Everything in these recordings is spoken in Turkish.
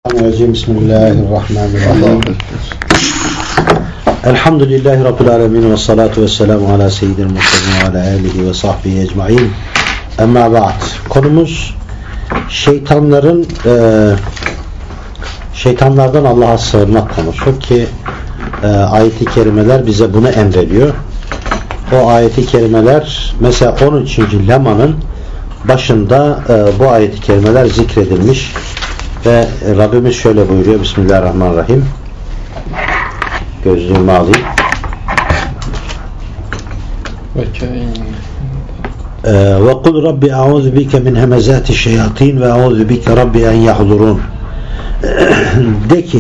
Bismillahirrahmanirrahim. Elhamdülillahi Rabbil alemin ve salatu ve selamu ala seyyidil murselin ve ala alihi ve sahbihi ecmaîn. Amma ba'd. Konumuz şeytanlardan Allah'a sığınmak konusu ki ayet-i kerimeler bize bunu emrediyor. O ayet-i kerimeler mesela 13. lemanın başında bu ayet-i kerimeler zikredilmiş ve Rabbimiz şöyle buyuruyor. Bismillahirrahmanirrahim. Gözlüğümü alayım. Ve kul Rabbi a'udhu bike min hemezati şeyatin ve a'udhu bike Rabbi en yahdurun. De ki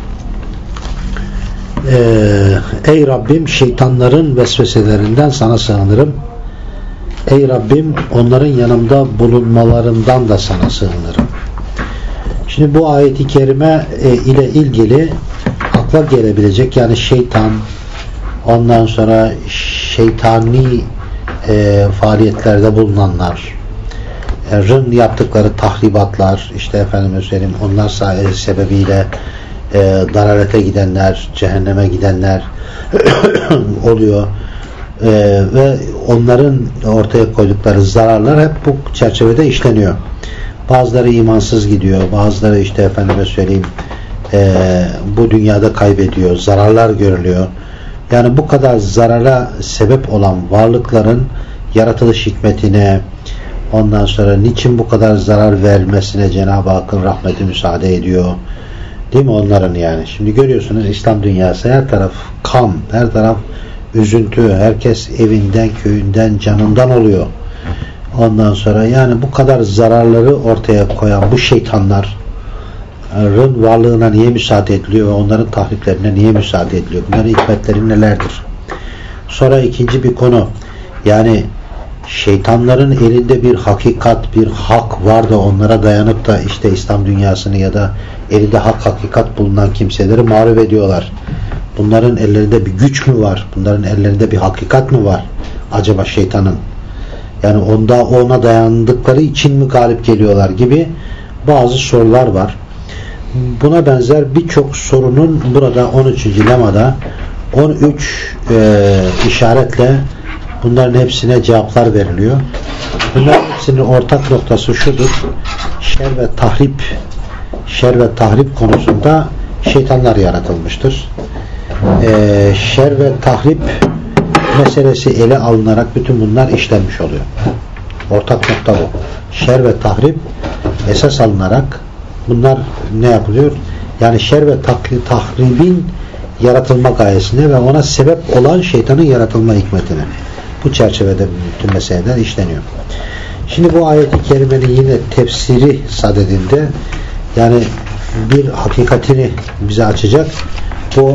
ey Rabbim, şeytanların vesveselerinden sana sığınırım. Ey Rabbim, onların yanımda bulunmalarından da sana sığınırım. Şimdi bu ayet-i kerime ile ilgili akla gelebilecek, yani şeytan, ondan sonra şeytani faaliyetlerde bulunanların yaptıkları tahribatlar, işte efendime söyleyeyim, onlar sebebiyle dalalete gidenler, cehenneme gidenler oluyor ve onların ortaya koydukları zararlar hep bu çerçevede işleniyor. Bazıları imansız gidiyor, bazıları işte efendime söyleyeyim bu dünyada kaybediyor, zararlar görülüyor. Yani bu kadar zarara sebep olan varlıkların yaratılış hikmetine, ondan sonra niçin bu kadar zarar vermesine Cenab-ı Hakk'ın rahmeti müsaade ediyor. Değil mi onların yani? Şimdi görüyorsunuz İslam dünyası, her taraf kan, her taraf üzüntü, herkes evinden, köyünden, canından oluyor. Ondan sonra yani bu kadar zararları ortaya koyan bu şeytanların varlığına niye müsaade ediliyor ve onların tahriplerine niye müsaade ediliyor? Bunların hikmetleri nelerdir? Sonra ikinci bir konu, yani şeytanların elinde bir hakikat, bir hak var da onlara dayanıp da işte İslam dünyasını ya da elinde hak, hakikat bulunan kimseleri mağlup ediyorlar. Bunların ellerinde bir güç mü var? Bunların ellerinde bir hakikat mı var? Acaba şeytanın? Yani ona dayandıkları için mi galip geliyorlar gibi bazı sorular var. Buna benzer birçok sorunun burada 13. lemada 13 işaretle bunların hepsine cevaplar veriliyor. Bunların hepsinin ortak noktası şudur: şer ve tahrip konusunda şeytanlar yaratılmıştır. Şer ve tahrip meselesi ele alınarak bütün bunlar işlenmiş oluyor. Ortak nokta bu. Şer ve tahrip esas alınarak bunlar ne yapılıyor? Yani şer ve tahribin yaratılma gayesine ve ona sebep olan şeytanın yaratılma hikmetine. Bu çerçevede bütün meseleler işleniyor. Şimdi bu ayet-i kerimenin yine tefsiri sadedinde, yani bir hakikatini bize açacak. Bu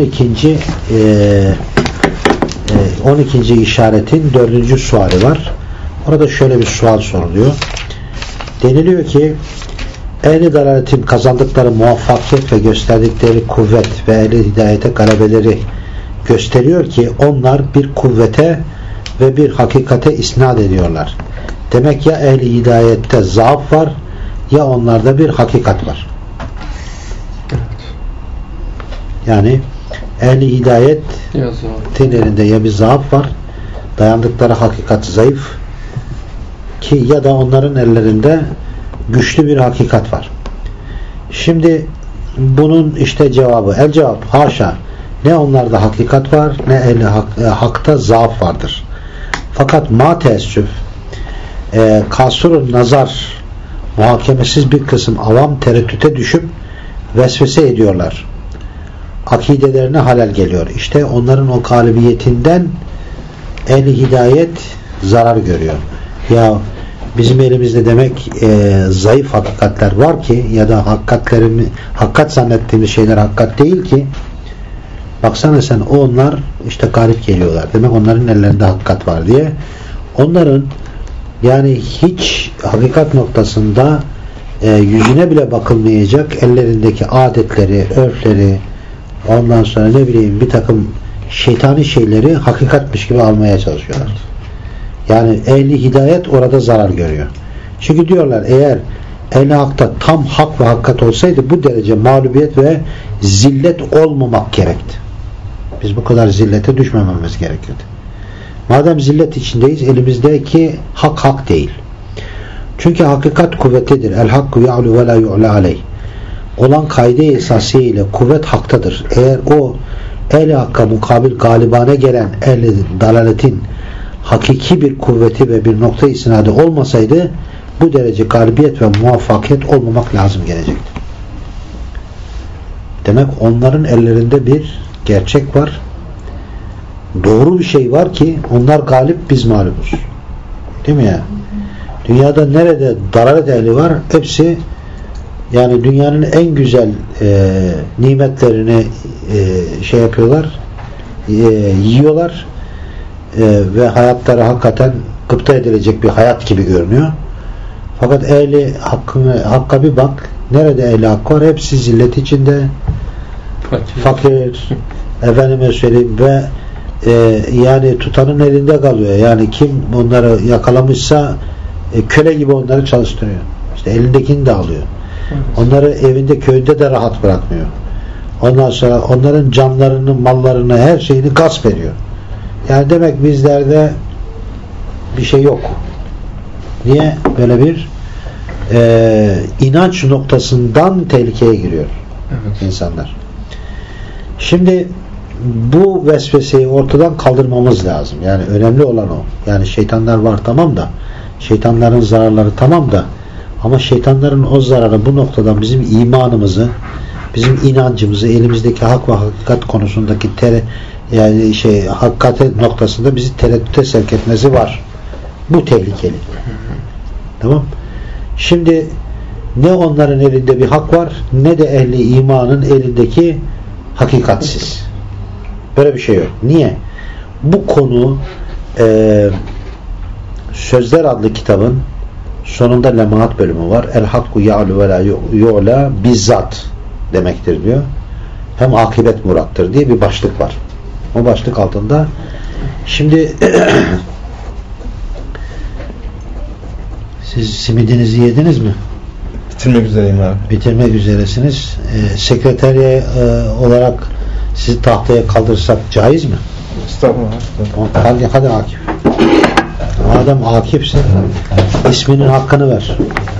12. işaretin 4. suali var. Orada şöyle bir sual soruluyor. Deniliyor ki ehli dalaletin kazandıkları muvaffakiyet ve gösterdikleri kuvvet ve ehli hidayete galebeleri gösteriyor ki onlar bir kuvvete ve bir hakikate isnat ediyorlar. Demek ya ehli hidayette zaaf var ya onlarda bir hakikat var. Yani ehli hidayetin elinde ya bir zaaf var, dayandıkları hakikat zayıf ki, ya da onların ellerinde güçlü bir hakikat var. Şimdi bunun işte cevabı, el cevap haşa, ne onlarda hakikat var ne ehli hakta zaaf vardır. Fakat ma teessüf kasurun nazar, muhakemesiz bir kısım avam tereddüte düşüp vesvese ediyorlar. Akidelerine halel geliyor. İşte onların o galibiyetinden ehli hidayet zarar görüyor. Ya bizim elimizde demek zayıf hakikatler var ki, ya da hakikat zannettiğimiz şeyler hakikat değil ki, baksana sen, onlar işte galip geliyorlar. Demek onların ellerinde hakikat var diye. Onların yani hiç hakikat noktasında yüzüne bile bakılmayacak ellerindeki adetleri, örfleri, ondan sonra ne bileyim bir takım şeytani şeyleri hakikatmiş gibi almaya çalışıyorlar. Yani ehli hidayet orada zarar görüyor. Çünkü diyorlar, eğer ehli hakta tam hak ve hakikat olsaydı bu derece mağlubiyet ve zillet olmamak gerekti. Biz bu kadar zillete düşmememiz gerekirdi. Madem zillet içindeyiz, elimizdeki hak değil. Çünkü hakikat kuvvetlidir. El hakku ya'lu ve la yu'la aleyh. Olan kaide-i esasiye ile kuvvet haktadır. Eğer o ehli hakka mukabil galibane gelen ehli dalaletin hakiki bir kuvveti ve bir nokta isnadı olmasaydı bu derece galibiyet ve muvaffakiyet olmamak lazım gelecekti. Demek onların ellerinde bir gerçek var. Doğru bir şey var ki onlar galip, biz mağlubuz. Değil mi ya? Dünyada nerede dalalet ehli var, hepsi yani dünyanın en güzel nimetlerini şey yapıyorlar, yiyorlar ve hayatları hakikaten gıpta edilecek bir hayat gibi görünüyor. Fakat ehli hakka bir bak, nerede ehli hak var, hepsi zillet içinde, fakir, efendime söyleyeyim ve yani tutanın elinde kalıyor. Yani kim onları yakalamışsa köle gibi onları çalıştırıyor. İşte elindekini de alıyor. Onları evinde, köyde de rahat bırakmıyor. Ondan sonra onların canlarını, mallarını, her şeyini gasp ediyor. Yani demek bizlerde bir şey yok. Niye? Böyle bir inanç noktasından tehlikeye giriyor insanlar. Şimdi bu vesveseyi ortadan kaldırmamız lazım. Yani önemli olan o. Yani şeytanlar var tamam da, şeytanların zararları tamam da, ama şeytanların o zararı bu noktadan bizim imanımızı, bizim inancımızı, elimizdeki hak ve hakikat konusundaki hakikat noktasında bizi tereddüte sevk etmesi var. Bu tehlikeli. Tamam. Şimdi ne onların elinde bir hak var, ne de ehli imanın elindeki hakikatsiz. Böyle bir şey yok. Niye? Bu konu Sözler adlı kitabın sonunda lemaat bölümü var. El hakku ya'lu ve la yu'la bizzat demektir diyor. Hem akibet murattır diye bir başlık var. O başlık altında şimdi siz simidinizi yediniz mi? Bitirmek üzereyim abi. Bitirmek üzeresiniz. Sekreterye olarak sizi tahtaya kaldırsak caiz mi? Estağfurullah. Hadi Akif. Madem Akif'sin, isminin hakkını ver.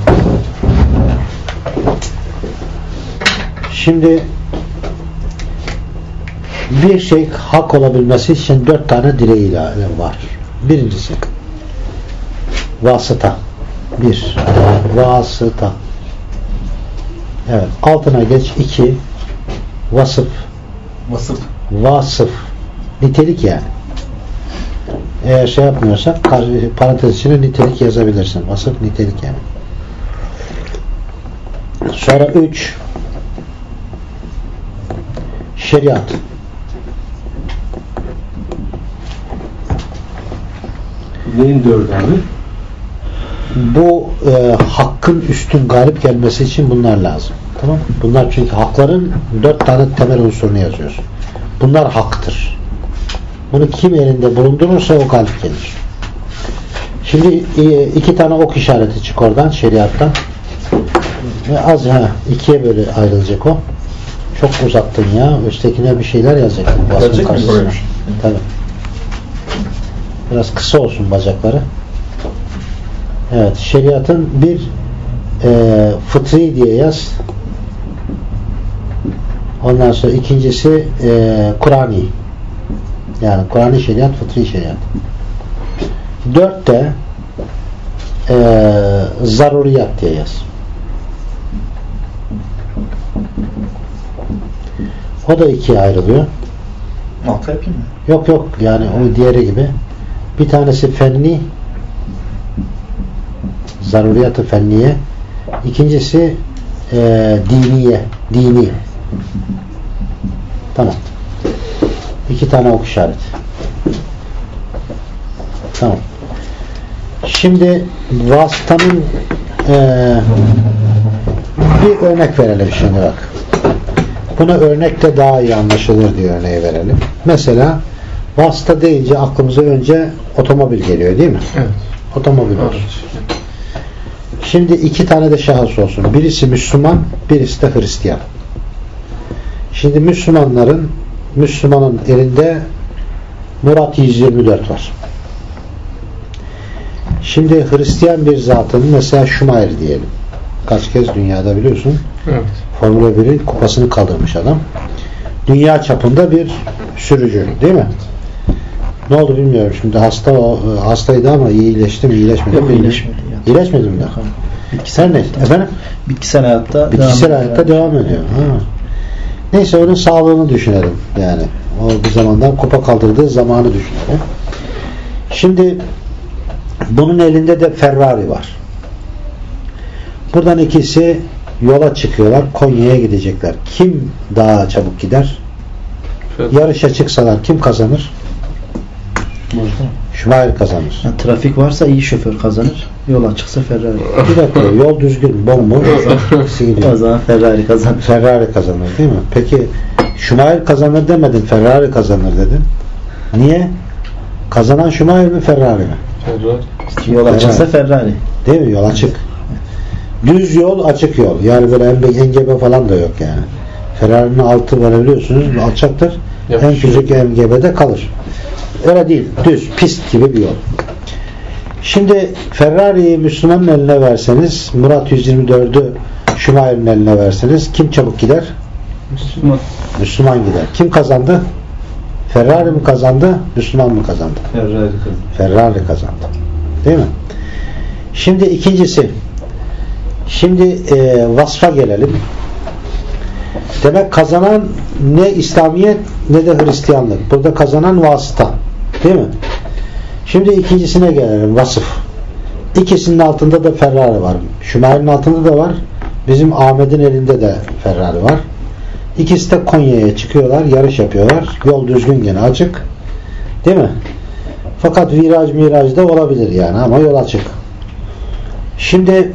Şimdi bir şey hak olabilmesi için 4 tane direği var. Birincisi vasıta. Vasıta. Evet. Altına geç 2 vasıf. Nitelik yani. Eğer şey yapmıyorsak parantez içine nitelik yazabilirsin. Vasıf nitelik yani. Sonra 3 şeriat. Neyin 4 abi? Bu hakkın üstün galip gelmesi için bunlar lazım. Tamam mı? Bunlar çünkü hakların 4 tane temel unsurunu yazıyorsun. Bunlar haktır. Bunu kim elinde bulundurursa o galip gelir. Şimdi 2 tane ok işareti çık oradan şeriattan. Ve az 2'ye böyle ayrılacak o. Çok uzattın ya. Üsttekine bir şeyler yazacak. Yazacak mı? Tabii. Biraz kısa olsun bacakları. Evet. Şeriatın bir fıtri diye yaz. Ondan sonra ikincisi Kur'ani. Yani Kur'an-ı şeriat, fıtri şeriat. 4 de zaruriyat diye yaz. O da 2'ye ayrılıyor. Nokta yapayım mı? Yok yani o diğeri gibi. Bir tanesi fenni, zaruriyat-ı fenniye. İkincisi dini. Tamam. 2 tane ok işareti. Tamam. Şimdi vasıtanın bir örnek verelim şimdi bak. Buna örnekte daha iyi anlaşılır diye örneği verelim. Mesela vasıta deyince aklımıza önce otomobil geliyor değil mi? Evet. Otomobil var. Şimdi iki tane de şahıs olsun. Birisi Müslüman, birisi de Hristiyan. Şimdi Müslümanın elinde Murat 124 var. Şimdi Hristiyan bir zatın mesela Schumacher diyelim. Kaç kez dünyada biliyorsun. Evet. Formula 1'in kupasını kaldırmış adam. Dünya çapında bir sürücü değil mi? Ne oldu bilmiyorum. Şimdi hastaydı ama iyileşti mi iyileşmedi mi? Yok, iyileşmedi. İyileşmedi mi? Bitkisel ne? Efendim? Bitkisel hayatta devam ediyor. Ha. Neyse onun sağlığını düşünelim yani. O bir zamandan kupa kaldırdığı zamanı düşünelim. Şimdi bunun elinde de Ferrari var. Buradan ikisi yola çıkıyorlar. Konya'ya gidecekler. Kim daha çabuk gider? Yarışa çıksalar kim kazanır? Schumacher kazanır. Yani trafik varsa iyi şoför kazanır. Yola çıksa Ferrari. Bir dakika, yol düzgün, bomboş. O zaman Ferrari kazanır. Ferrari kazanır değil mi? Peki Schumacher kazanır demedin, Ferrari kazanır dedin. Niye? Kazanan Schumacher mi, Ferrari mi? Ferrari. Yola çıksa Ferrari. Değil mi? Yol açık. Düz yol, açık yol. Yani böyle engebe falan da yok yani. Ferrari'nin altı böyle biliyorsunuz alçaktır. En küçük engebede kalır. Öyle değil. Düz, pist gibi bir yol. Şimdi Ferrari'yi Müslümanın eline verseniz, Murat 124'ü Schumacher'in eline verseniz kim çabuk gider? Müslüman gider. Kim kazandı? Ferrari mi kazandı? Müslüman mı kazandı? Ferrari kazandı. Ferrari kazandı. Değil mi? Şimdi ikincisi. Şimdi vasfa gelelim. Demek kazanan ne İslamiyet ne de Hristiyanlık. Burada kazanan vasıta. Değil mi? Şimdi ikincisine gelelim. Vasıf. İkisinin altında da Ferrari var. Schumacher'in altında da var. Bizim Ahmet'in elinde de Ferrari var. İkisi de Konya'ya çıkıyorlar. Yarış yapıyorlar. Yol düzgün gene açık. Değil mi? Fakat viraj da olabilir yani ama yol açık. Şimdi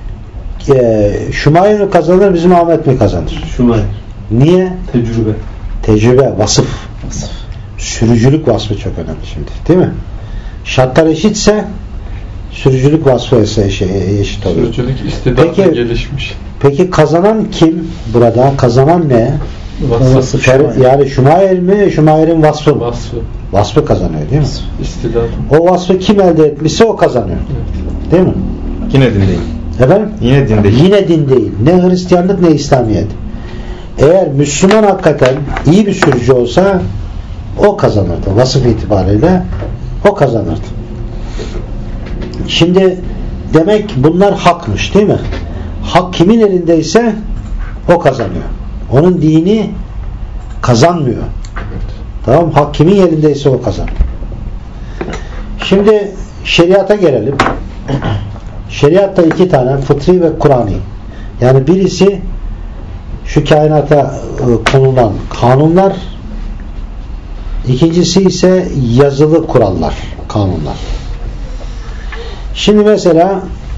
Schumacher mi kazanır, bizim Ahmet mi kazanır? Schumacher. Niye? Tecrübe, vasıf. Sürücülük vasfı çok önemli şimdi. Değil mi? Şartlar eşitse sürücülük vasfı eşit oluyor. Sürücülük istidatla gelişmiş. Peki kazanan kim burada? Kazanan ne? Vasıf. Yani Schumacher mi? Schumacher'in vasfı mı? Vasfı kazanıyor değil mi? İstidat. O vasfı kim elde etmişse o kazanıyor. Evet. Değil mi? Yine din değil. Efendim? Yine din değil. Yine din değil. Ne Hristiyanlık ne İslamiyet. Eğer Müslüman hakikaten iyi bir sürücü olsa o kazanırdı. Vasıf itibariyle o kazanırdı. Şimdi demek bunlar hakmış değil mi? Hak kimin elindeyse o kazanıyor. Onun dini kazanmıyor. Tamam, hak kimin elindeyse o kazanıyor. Şimdi şeriata gelelim. Şeriatta iki tane, fıtri ve Kur'ani. Yani birisi şu kainata konulan kanunlar, ikincisi ise yazılı kurallar, kanunlar. Şimdi mesela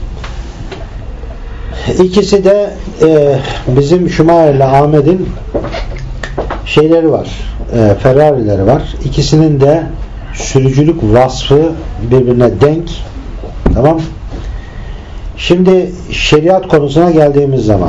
ikisi de bizim Schumacher ile Ahmet'in şeyleri var, Ferrari'leri var. İkisinin de sürücülük vasfı birbirine denk. Tamam. Şimdi şeriat konusuna geldiğimiz zaman,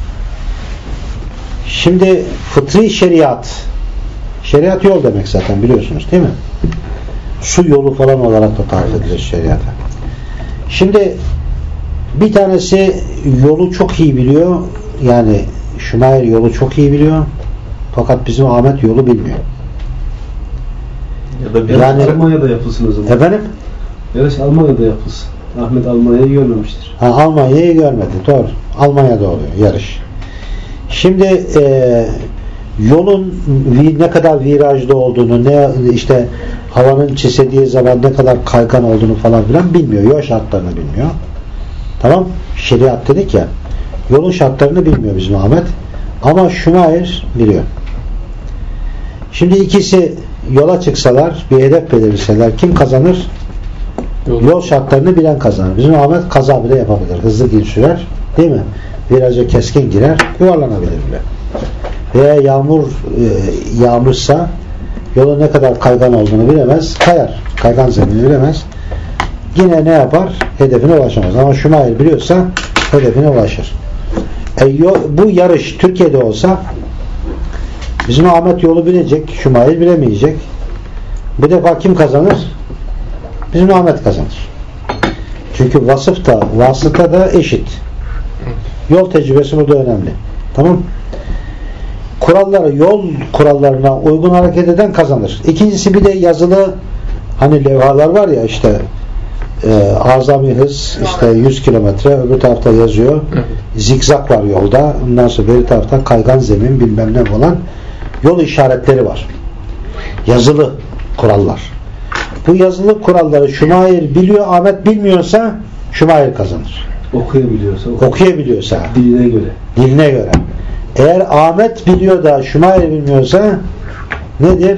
şimdi fıtri şeriat yol demek zaten biliyorsunuz değil mi? Su yolu falan olarak da tarif edilir şeriata. Şimdi bir tanesi yolu çok iyi biliyor, yani Schumacher yolu çok iyi biliyor, fakat bizim Ahmet yolu bilmiyor. Ya da yani Almanya'da yapılsın o zaman. Efendim? Yarış Almanya'da yapılsın. Ahmet Almanya'yı görmemiştir. Almanya'yı görmedi. Doğru. Almanya'da oluyor yarış. Şimdi yolun ne kadar virajlı olduğunu, ne işte havanın çisediği zaman ne kadar kaygan olduğunu falan filan bilmiyor. Yol şartlarını bilmiyor. Tamam. Şeriat dedik ya. Yolun şartlarını bilmiyor bizim Ahmet. Ama Schumacher biliyor. Şimdi ikisi yola çıksalar, bir hedef belirleseler kim kazanır? Yol şartlarını bilen kazanır. Bizim Ahmet kaza bile yapabilir. Hızlı sürer. Değil mi? Viraja keskin girer. Yuvarlanabilir bile. Veya yağmursa yolun ne kadar kaygan olduğunu bilemez. Kayar. Kaygan zemini bilemez. yine ne yapar? Hedefine ulaşamaz. Ama Şumayr biliyorsa hedefine ulaşır. Bu yarış Türkiye'de olsa bizim Ahmet yolu bilecek, Şumayr bilemeyecek. Bu defa kim kazanır? Bizim Ahmet kazanır. Çünkü vasıf da, vasıta da eşit. Yol tecrübesi burada önemli. Tamam? Yol kurallarına uygun hareket eden kazanır. İkincisi bir de yazılı hani levhalar var ya işte azami hız işte 100 kilometre öbür tarafta yazıyor. Zikzak var yolda. Ondan sonra beri tarafta kaygan zemin bilmem ne falan yol işaretleri var. Yazılı kurallar. Bu yazılı kuralları Şumayr biliyor, Ahmet bilmiyorsa Şumayr kazanır. Okuyabiliyorsa diline göre. Eğer Ahmet biliyor da Şumayr bilmiyorsa nedir?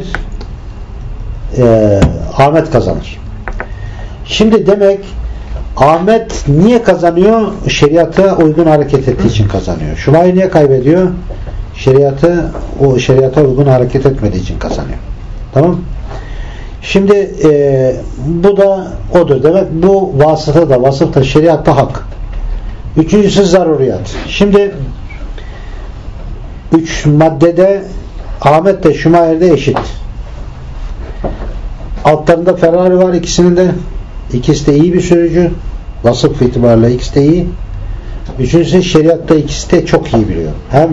Ahmet kazanır. Şimdi demek Ahmet niye kazanıyor? Şeriata uygun hareket ettiği için kazanıyor. Şumayr niye kaybediyor? Şeriata uygun hareket etmediği için kazanıyor. Tamam? Şimdi bu da odur. Demek bu vasıf da şeriatta hak. Üçüncüsü zaruriyat. Şimdi 3 maddede Ahmet de Şumayr de eşit. Altlarında Ferrari var ikisinin de. İkisi de iyi bir sürücü. Vasıf itibariyle ikisi de iyi. Üçüncüsü şeriatta ikisi de çok iyi biliyor. Hem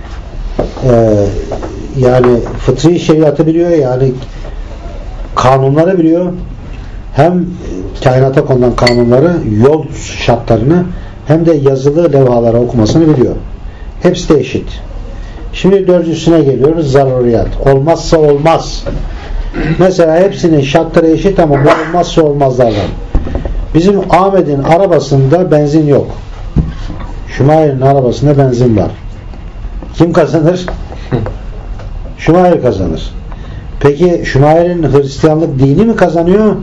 yani fıtri şeriatı biliyor, yani kanunları biliyor. Hem kainata konulan kanunları, yol şartlarını hem de yazılı levhaları okumasını biliyor. Hepsi de eşit. Şimdi dördüncüsüne geliyoruz. Zaruriyat. Olmazsa olmaz. Mesela hepsinin şartları eşit ama bu olmazsa olmazlardan. Bizim Ahmet'in arabasında benzin yok. Şumayr'in arabasında benzin var. Kim kazanır? Şumayr kazanır. Peki Şumayr'in Hristiyanlık dini mi kazanıyor?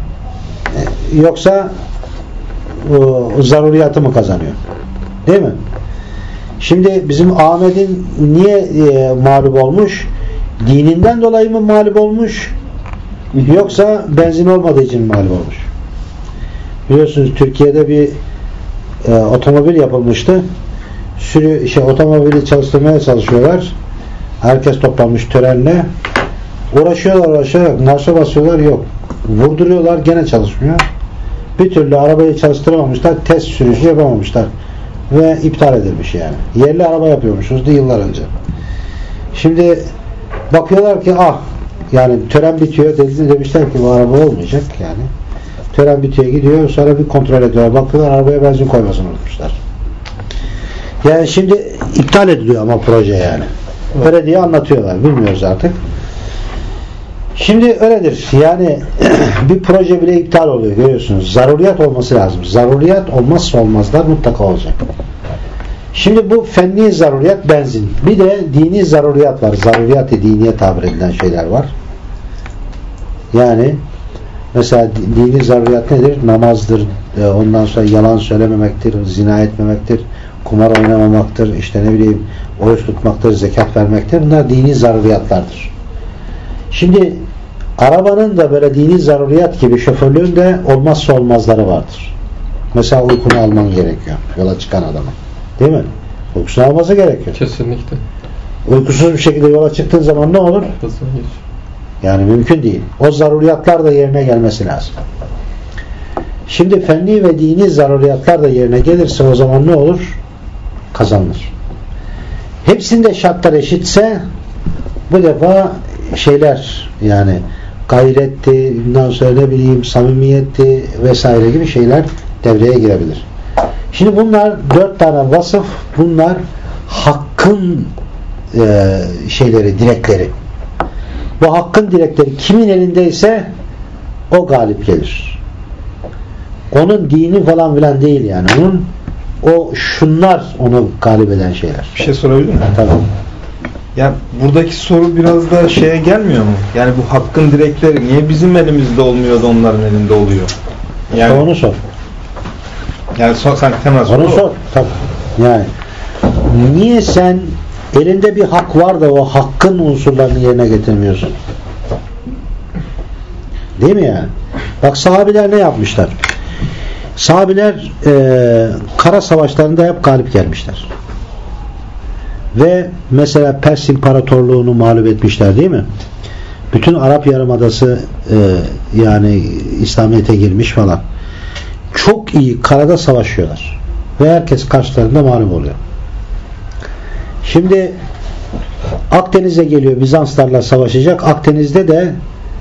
Yoksa zaruriyatı mı kazanıyor? Değil mi? Şimdi bizim Ahmet'in niye mağlup olmuş? Dininden dolayı mı mağlup olmuş? Yoksa benzin olmadığı için mağlup olmuş? Biliyorsunuz Türkiye'de bir otomobil yapılmıştı. Otomobili çalıştırmaya çalışıyorlar. Herkes toplanmış törenle. Uğraşıyorlar. Marşa basıyorlar. Yok. Vurduruyorlar. Gene çalışmıyor. Bir türlü arabayı çalıştıramamışlar. Test sürüşü yapamamışlar. Ve iptal edilmiş yani. Yerli araba yapıyormuşuz da yıllar önce. Şimdi bakıyorlar ki yani tören bitiyor. Demişler ki bu araba olmayacak yani. Tören bitiyor gidiyor. Sonra bir kontrol ediyorlar. Bakıyorlar arabaya benzin koymasını unutmuşlar. Yani şimdi iptal ediliyor ama proje yani. Öyle diye anlatıyorlar. Bilmiyoruz artık. Şimdi öyledir. Yani bir proje bile iptal oluyor. Görüyorsunuz. Zaruriyat olması lazım. Zaruriyat olmazsa olmazlar mutlaka olacak. Şimdi bu fenni zaruriyat benzin. Bir de dini zaruriyat var. Zaruriyat-ı diniye tabir edilen şeyler var. Yani mesela dini zaruriyat nedir? Namazdır. Ondan sonra yalan söylememektir. Zina etmemektir. Kumar oynamamaktır. İşte ne bileyim oruç tutmaktır. Zekat vermektir. Bunlar dini zaruriyatlardır. Şimdi arabanın da böyle dini zaruriyat gibi şoförlüğün de olmazsa olmazları vardır. Mesela uykunu alman gerekiyor. Yola çıkan adama. Değil mi? Uykusunu alması gerekiyor. Kesinlikle. Uykusuz bir şekilde yola çıktığın zaman ne olur? Yani mümkün değil. O zaruriyatlar da yerine gelmesi lazım. Şimdi fenni ve dini zaruriyatlar da yerine gelirse o zaman ne olur? Kazanılır. Hepsinde şartlar eşitse bu defa şeyler yani gayretti, bundan sonra ne bileyim samimiyetti vesaire gibi şeyler devreye girebilir. Şimdi bunlar 4 tane vasıf, bunlar hakkın dilekleri. Bu hakkın dilekleri kimin elindeyse o galip gelir. Onun dini falan filan değil yani. Şunlar onu galip eden şeyler. Bir şey sorabilir miyim? Tabii. Ya buradaki soru biraz da şeye gelmiyor mu? Yani bu hakkın dilekleri niye bizim elimizde olmuyor da onların elinde oluyor? Yani onu sor. Yani sanki temel soru. Onu sor. Tabii. Yani niye sen elinde bir hak var da o hakkın unsurlarını yerine getirmiyorsun? Değil mi yani? Bak sahabeler ne yapmışlar? Sahabiler kara savaşlarında hep galip gelmişler. Ve mesela Pers İmparatorluğunu mağlup etmişler değil mi? Bütün Arap Yarımadası yani İslamiyet'e girmiş falan. Çok iyi karada savaşıyorlar. Ve herkes karşılarında mağlup oluyor. Şimdi Akdeniz'e geliyor, Bizanslarla savaşacak. Akdeniz'de de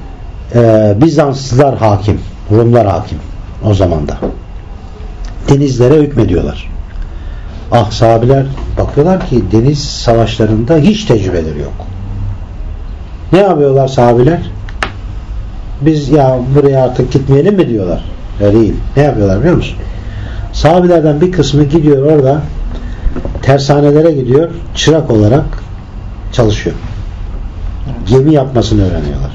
Bizanslılar hakim, Rumlar hakim o zaman da. Denizlere hükmediyorlar. Sahabiler bakıyorlar ki deniz savaşlarında hiç tecrübeleri yok. Ne yapıyorlar sahabiler? Biz ya buraya artık gitmeyelim mi diyorlar. Öyle değil. Ne yapıyorlar biliyor musun? Sahabilerden bir kısmı gidiyor orada tersanelere gidiyor, çırak olarak çalışıyor. Gemi yapmasını öğreniyorlar.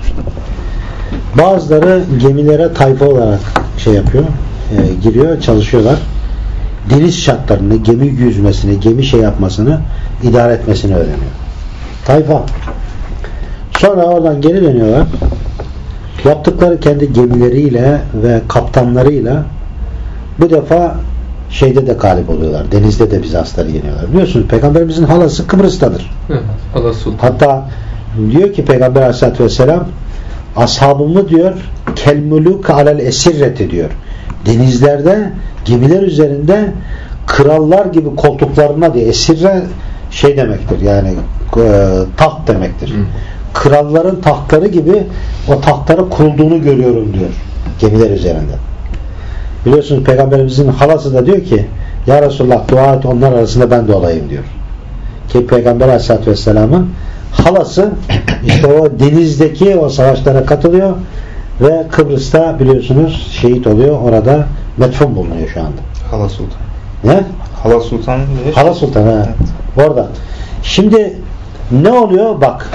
Bazıları gemilere tayfa olarak yapıyor, giriyor, çalışıyorlar. Deniz şartlarını, gemi yüzmesini, gemi yapmasını, idare etmesini öğreniyor. Tayfa. Sonra oradan geri dönüyorlar. Yaptıkları kendi gemileriyle ve kaptanlarıyla bu defa de galip oluyorlar. Denizde de Bizansları yeniyorlar. Biliyorsunuz Peygamberimizin halası Kıbrıs'tadır. Evet, halası Sultan. Hatta diyor ki Peygamber Aleyhisselatü Vesselam ashabımı diyor kelmülük alel esirreti diyor. Denizlerde gemiler üzerinde krallar gibi koltuklarına diye esirre demektir yani taht demektir. Kralların tahtları gibi o tahtlara kurulduğunu görüyorum diyor gemiler üzerinde. Biliyorsunuz Peygamberimizin halası da diyor ki ya Resulullah dua et onlar arasında ben de olayım diyor. Ki Peygamber Aleyhisselatü Vesselam'ın halası işte o denizdeki o savaşlara katılıyor ve Kıbrıs'ta biliyorsunuz şehit oluyor. Orada metfun bulunuyor şu anda. Hala Sultan. Ne? Hala Sultan diye. Hala Sultan ha. Evet. Orada. Şimdi ne oluyor? Bak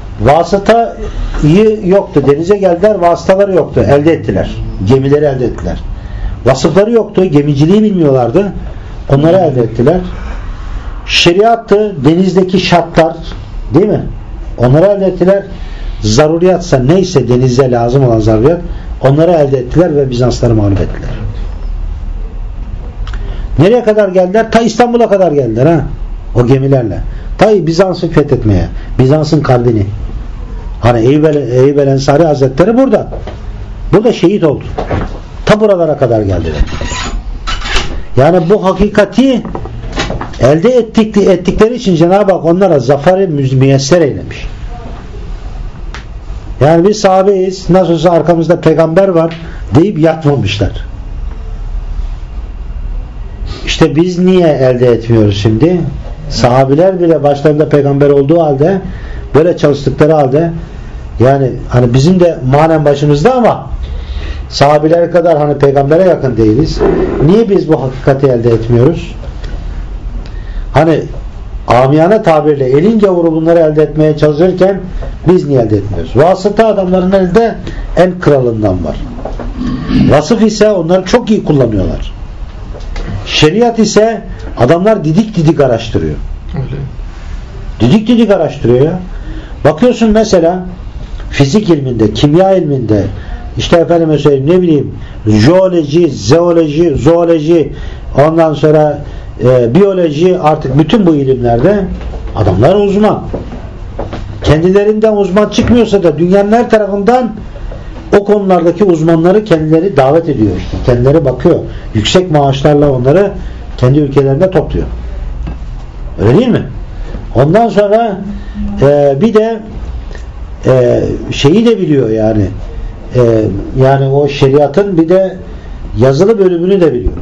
vasıtayı yoktu. Denize geldiler. Vasıtaları yoktu. Elde ettiler. Gemileri elde ettiler. Vasıfları yoktu. Gemiciliği bilmiyorlardı. Onları elde ettiler. Şeriattı. Denizdeki şartlar değil mi? Onları elde ettiler. Zaruriyatsa neyse denize lazım olan zaruriyat onları elde ettiler ve Bizansları mağlup ettiler. Nereye kadar geldiler? Ta İstanbul'a kadar geldiler ha. O gemilerle. Ta Bizans'ı fethetmeye. Bizans'ın kalbini. Hani Eyüp el Ensari Hazretleri burada. Burada şehit oldu. Ta buralara kadar geldiler. Yani bu hakikati elde ettikleri için Cenab-ı Hak onlara zaferi müyesser eylemiş. Yani biz sahabeyiz, nasıl olsa arkamızda peygamber var deyip yatmamışlar. İşte biz niye elde etmiyoruz şimdi? Sahabiler bile başlarında peygamber olduğu halde, böyle çalıştıkları halde, yani hani bizim de manen başımızda ama sahabiler kadar hani peygambere yakın değiliz. Niye biz bu hakikati elde etmiyoruz? Hani amiyane tabirle elin gavuru bunları elde etmeye çalışırken biz niye elde etmiyoruz? Vasıta adamların elinde en kralından var. Vasıf ise onları çok iyi kullanıyorlar. Şeriat ise adamlar didik didik araştırıyor. Öyle. Didik didik araştırıyor ya. Bakıyorsun mesela fizik ilminde, kimya ilminde, işte efendime söyleyeyim ne bileyim jeoloji, zeoloji, zooloji, ondan sonra biyoloji, artık bütün bu ilimlerde adamlar uzman. Kendilerinden uzman çıkmıyorsa da dünyanın her tarafından o konulardaki uzmanları kendileri davet ediyor. İşte. Kendileri bakıyor. Yüksek maaşlarla onları kendi ülkelerinde topluyor. Öyle değil mi? Ondan sonra bir de şeyi de biliyor yani yani o şeriatın bir de yazılı bölümünü de biliyor.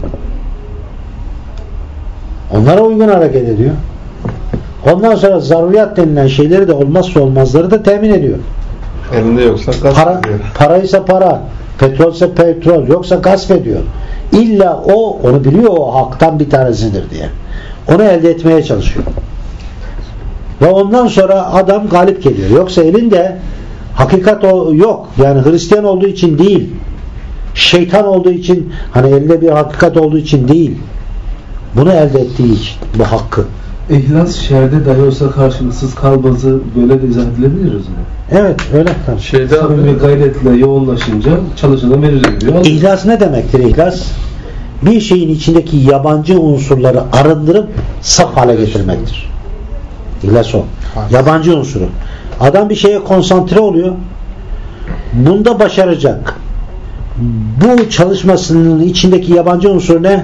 Onlara uygun hareket ediyor. Ondan sonra zaruriyat denilen şeyleri de olmazsa olmazları da temin ediyor. Elinde yoksa gasp ediyor. Paraysa para, petrolse petrol, yoksa gasp ediyor. İlla onu biliyor, o haktan bir tanesidir diye. Onu elde etmeye çalışıyor. Ve ondan sonra adam galip geliyor. Yoksa elinde hakikat yok. Yani Hristiyan olduğu için değil. Şeytan olduğu için, hani elinde bir hakikat olduğu için değil. Bunu elde ettiği için, bu hakkı. İhlas şerde dahi olsa karşılıksız kalmazı böyle de izah edilebilir o zaman. Evet, öyle. Samimi gayretle yoğunlaşınca çalışana verir diyor. İhlas ne demektir ihlas? bir şeyin içindeki yabancı unsurları arındırıp saf hale getirmektir. İhlas o. Yabancı unsuru. Adam bir şeye konsantre oluyor. Bunda başaracak. Bu çalışmasının içindeki yabancı unsur ne?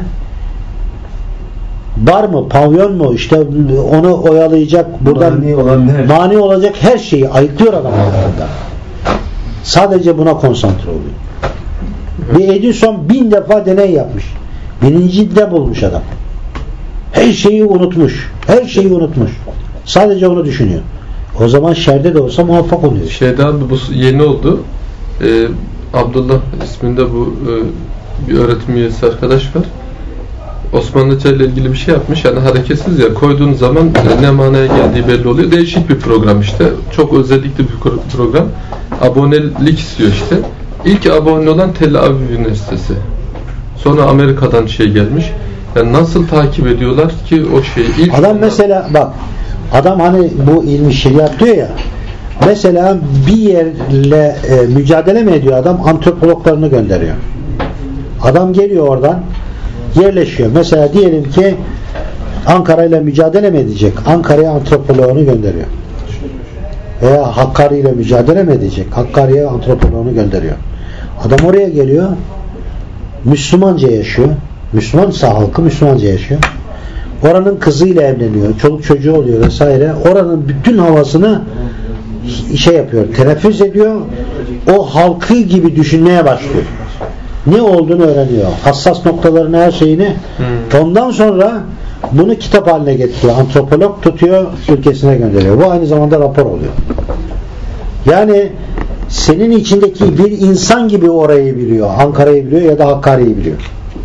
Bar mı? Pavyon mu? İşte onu oyalayacak, buradan mani olacak her şeyi ayıklıyor adam hayatında. Sadece buna konsantre oluyor. Bir Edison 1000 defa deney yapmış. 1000'de bulmuş adam. Her şeyi unutmuş. Her şeyi unutmuş. Sadece onu düşünüyor. O zaman şerde de olsa muvaffak oluyor. Şeyden bu yeni oldu. Abdullah isminde bu bir öğretim üyesi arkadaş var. Osmanlıca ile ilgili bir şey yapmış. Yani hareketsiz ya, koyduğun zaman ne manaya geldiği belli oluyor. Değişik bir program işte. Çok özellikli bir program. Abonelik istiyor işte. İlk abone olan Tel Aviv Üniversitesi. Sonra Amerika'dan gelmiş. Yani nasıl takip ediyorlar ki o şeyi? İlk adam mesela bak, adam hani bu ilmi şeriat diyor ya, mesela bir yerle mücadele mi ediyor adam? Antropologlarını gönderiyor. Adam geliyor oradan, yerleşiyor. Mesela diyelim ki Ankara ile mücadele mi edecek? Ankara'ya antropoloğunu gönderiyor. Veya Hakkari ile mücadele mi edecek? Hakkari'ye antropoloğunu gönderiyor. Adam oraya geliyor, Müslümanca yaşıyor. Müslümansa halkı Müslümanca yaşıyor. Oranın kızıyla evleniyor. Çoluk çocuğu oluyor vesaire. Oranın bütün havasını yapıyor. Teneffüs ediyor. O halkı gibi düşünmeye başlıyor. Ne olduğunu öğreniyor. Hassas noktalarını, her şeyini. Ondan sonra bunu kitap haline getiriyor. Antropolog tutuyor, ülkesine gönderiyor. Bu aynı zamanda rapor oluyor. Yani senin içindeki bir insan gibi orayı biliyor. Ankara'yı biliyor ya da Hakkari'yi biliyor.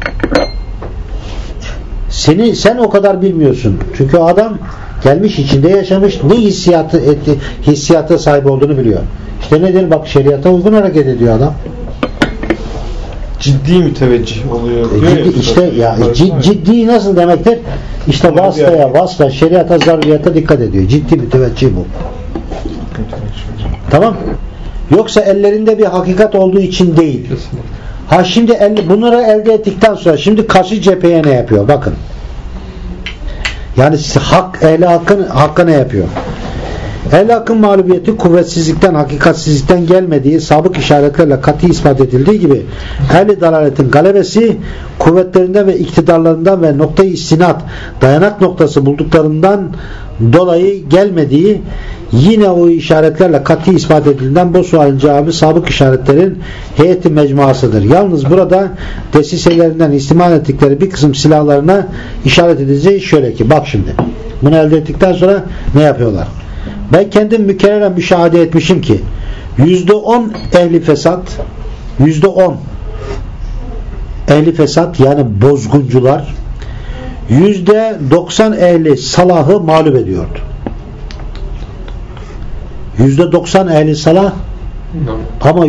Sen o kadar bilmiyorsun. Çünkü adam gelmiş, içinde yaşamış, ne hissiyata sahip olduğunu biliyor. İşte nedir? Bak, şeriata uygun hareket ediyor adam. Ciddi müteveccih oluyor. Ciddi nasıl demektir? İşte vasfaya, şeriata, zaruriyata dikkat ediyor. Ciddi müteveccih bu. Tamam? Yoksa ellerinde bir hakikat olduğu için değil. Ha şimdi bunları elde ettikten sonra şimdi karşı cepheye ne yapıyor? Bakın. Yani ehli hakka ne yapıyor? Ehli hakkın mağlubiyeti kuvvetsizlikten, hakikatsizlikten gelmediği sabık işaretlerle kat'i ispat edildiği gibi ehli dalaletin galebesi kuvvetlerinden ve iktidarlarından ve noktayı istinat, dayanak noktası bulduklarından dolayı gelmediği, yine o işaretlerle kat'i ispat edildiğinden bu sualin cevabı sabık işaretlerin heyeti mecmuasıdır. Yalnız burada desiselerinden istimal ettikleri bir kısım silahlarına işaret edeceğiz. Şöyle ki, bak şimdi bunu elde ettikten sonra ne yapıyorlar? Ben kendim mükerreren müşahede etmişim ki %10 ehli fesat, %10 ehli fesat yani bozguncular %90 ehli salahı mağlup ediyordu. %90 ehli salah ama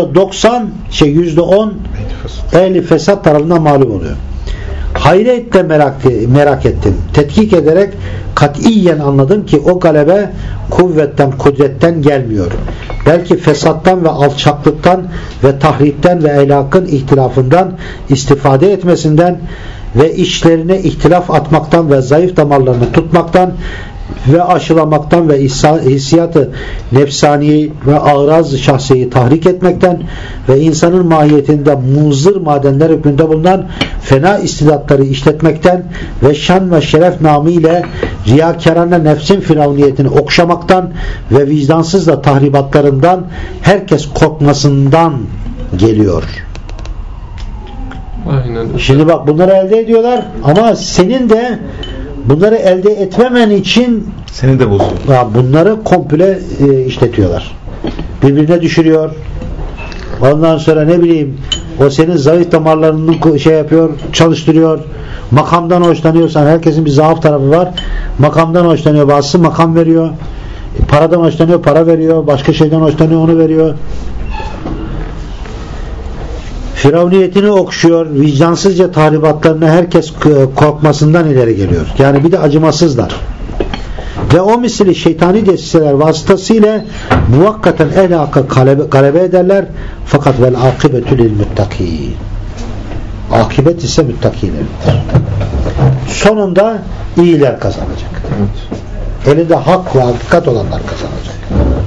%10 ehli fesat tarafından mağlup oluyor. Hayretle merak ettim. Tetkik ederek katiyen anladım ki o galebe kuvvetten, kudretten gelmiyor. Belki fesattan ve alçaklıktan ve tahripten ve ehlakın ihtilafından istifade etmesinden ve işlerine ihtilaf atmaktan ve zayıf damarlarını tutmaktan ve aşılamaktan ve hissiyatı nefsaniyi ve ağraz şahsiyeyi tahrik etmekten ve insanın mahiyetinde muzır madenler hükmünde bulunan fena istidatları işletmekten ve şan ve şeref namıyla riyakarane nefsin firavniyetini okşamaktan ve vicdansızla tahribatlarından herkes korkmasından geliyor. Aynen. Şimdi bak, bunları elde ediyorlar ama senin de bunları elde etmemen için seni de bozuyor. Bunları komple işletiyorlar. Birbirine düşürüyor. Ondan sonra ne bileyim, o senin zayıf damarlarını yapıyor, çalıştırıyor. Makamdan hoşlanıyorsan, herkesin bir zaaf tarafı var. Makamdan hoşlanıyor, bazısı makam veriyor. Paradan hoşlanıyor, para veriyor. Başka şeyden hoşlanıyor, onu veriyor. Firavniyetini okşuyor, vicdansızca tahribatlarına herkes korkmasından ileri geliyor. Yani bir de acımasızlar. Ve o misli şeytani desiseler vasıtasıyla muvakkaten ehl-i hakka galebe ederler. Fakat vel akibetü lil muttaki. Akibet ise müttakilerindir. Sonunda iyiler kazanacak. Evet. Elinde hak ve hakikat olanlar kazanacak.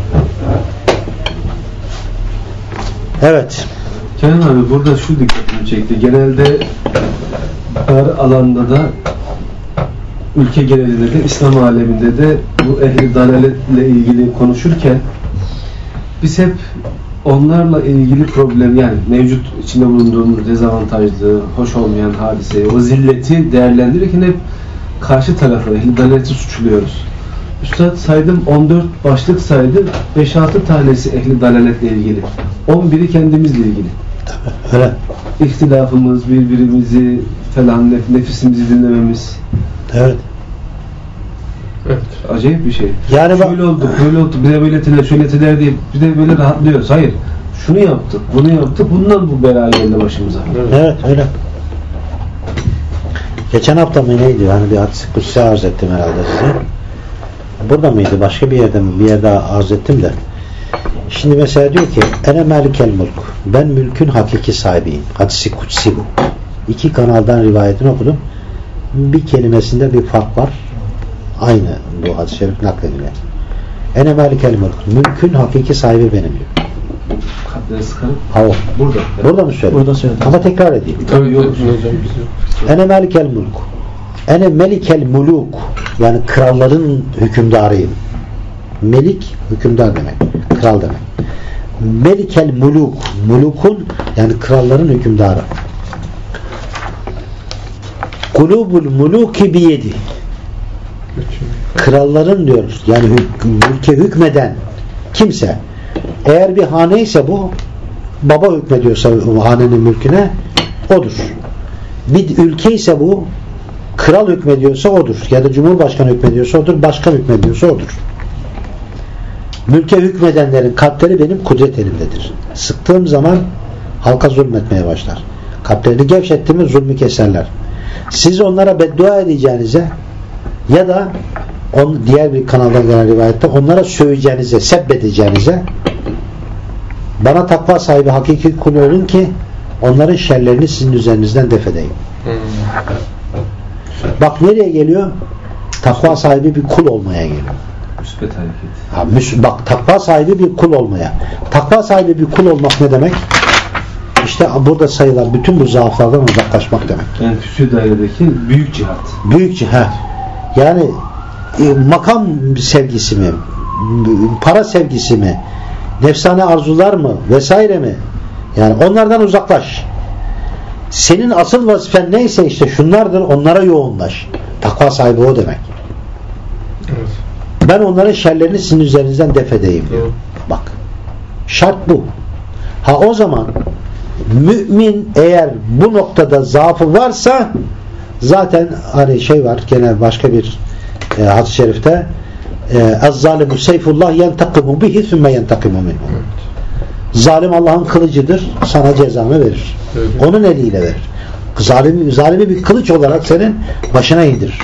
Evet. Kenan abi burada şu dikkatimi çekti. Genelde dar alanda da ülke genelinde de İslam aleminde de bu ehli dalaletle ilgili konuşurken biz hep onlarla ilgili problem, yani mevcut içinde bulunduğumuz dezavantajlı, hoş olmayan hadiseyi, o zilleti değerlendirirken hep karşı tarafı, ehli dalaleti suçluyoruz. Üstad saydım 14 başlık saydı, 5-6 tanesi ehli dalaletle ilgili. 11'i kendimizle ilgili. Öyle. İhtilafımız, birbirimizi falan, nefisimizi dinlememiz. Evet. Evet. Acayip bir şey. Yani şöyle oldu, böyle oldu, bir de böyle ettiler, şöyle ettiler diye bir de böyle rahatlıyoruz. Hayır. Şunu yaptık, bunu yaptık, bundan bu bela geldi başımıza. Evet, öyle. Geçen hafta mı neydi? Hani bir hadis-i kutsi arz ettim herhalde size. Burada mıydı? Başka bir yerde mi? Bir yerde arz ettim de. Şimdi mesela diyor ki ene melikel mulk. Ben mülkün hakiki sahibiyim. Hadis-i kutsi bu. 2 kanaldan rivayetini okudum. Bir kelimesinde bir fark var. Aynı bu hadis-i şerif naklediliyor. Ene melikel mulk. Mülkün hakiki sahibi benim diyor. Kalpleri sıkarım. Ha o. Burada. Burada mı söylüyor? Burada söyledim. Ama tekrar edeyim. Tabii Yok. Ene melikel mulk. Ene melikel muluk. Yani kralların hükümdarıyım. Melik hükümdar demek. Kral demek. Melikel muluk. Mulukun yani kralların hükümdarı. Kulubul muluki biyedi. Kralların diyoruz. Yani ülke hükmeden kimse. Eğer bir hane ise bu, baba hükmediyorsa hanenin mülküne odur. Bir ülke ise bu, kral hükmediyorsa odur. Ya da cumhurbaşkanı hükmediyorsa odur. Başkan hükmediyorsa odur. Mülke hükmedenlerin kalpleri benim kudret elimdedir. Sıktığım zaman halka zulmetmeye başlar. Kalplerini gevşettiğimi zulmü keserler. Siz onlara beddua edeceğinize ya da diğer bir kanaldan gelen rivayette onlara söveceğinize, sebbedeceğinize bana takva sahibi hakiki kul olun ki onların şerlerini sizin üzerinizden def edeyim. Bak nereye geliyor? Takva sahibi bir kul olmaya geliyor. Müsbet hareket. Bak takva sahibi bir kul olmaya. Takva sahibi bir kul olmak ne demek? İşte burada sayılan bütün bu zaaflardan uzaklaşmak demek. Enfüsü dairedeki büyük cihat. Büyük cihat. Yani makam sevgisi mi? Para sevgisi mi? Nefsane arzular mı? Vesaire mi? Yani onlardan uzaklaş. Senin asıl vazifen neyse işte şunlardır, onlara yoğunlaş. Takva sahibi o demek. Evet. Ben onların şerlerini sizin üzerinizden def edeyim diyor. Evet. Bak. Şart bu. Ha o zaman mümin eğer bu noktada zaafı varsa zaten hani şey var gene başka bir hadis-i şerifte "Ez-zalimu seyfullah yentekimu bihi sümme yentekimu minhu." Zalim Allah'ın kılıcıdır. Sana cezanı verir. Evet. Onun eliyle verir. Zalimi bir kılıç olarak senin başına indirir.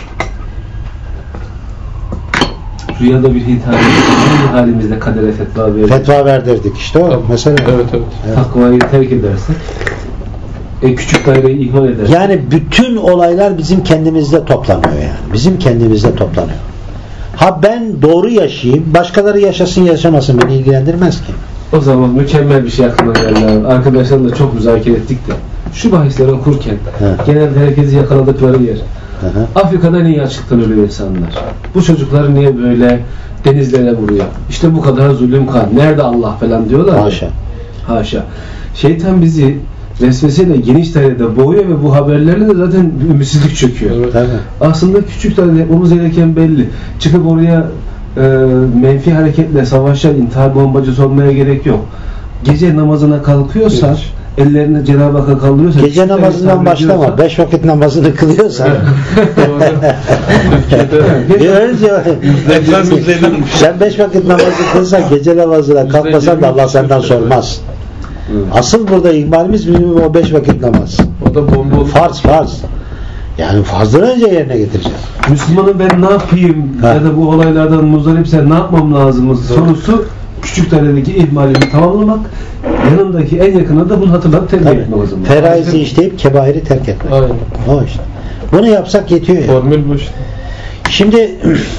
Rüyada bir hitap edildiği halimizde kadere fetva verir. Fetva verdirdik işte o. Tabii. Mesela. Evet. Takvayı terk edersek küçük daireyi ihmal edersek Yani bütün olaylar bizim kendimizde toplanıyor yani. Bizim kendimizde toplanıyor. Ha ben doğru yaşayayım, başkaları yaşasın yaşamasın beni ilgilendirmez ki. o zaman mükemmel bir şey aklıma geldi abi. Arkadaşlarla çok müzakere ettik de şu bahisleri okurken genelde herkesi yakaladıkları yer. Afrika'da niye açlıktan ölüyor insanlar? Bu çocukları niye böyle denizlere vuruyor? İşte bu kadar zulüm kan. Nerede Allah falan diyorlar. Haşa. Haşa. Şeytan bizi vesveseyle geniş dairede boğuyor ve bu haberlerle de zaten ümitsizlik çöküyor. Evet. Aslında küçük dairede yapmamız gereken belli. Çıkıp oraya menfi hareketle savaşan intihar bombacısı olmaya gerek yok. Gece namazına kalkıyorsan ellerini Cenab-ı Hakk'a kaldırıyorsan Gece namazından başlama. 5 vakit namazını kılıyorsan sen 5 vakit namazı kılsan gece namazına kalkmasan da Allah senden sormaz. Asıl burada ihmalimiz bizim o 5 vakit namaz. O da bomba olur. Farz. Yani farzdan önce yerine getireceğiz. Müslümanım ben ne yapayım ya da bu olaylardan muzdaripse ne yapmam lazım sorusu küçük dairedeki ihmalini tamamlamak, yanındaki en yakına da bunu hatırlatıp terk etmek o zaman. Feraizi işleyip kebairi terk etmek. Aynen. O işte. Bunu yapsak yetiyor ya. Formül bu işte. Şimdi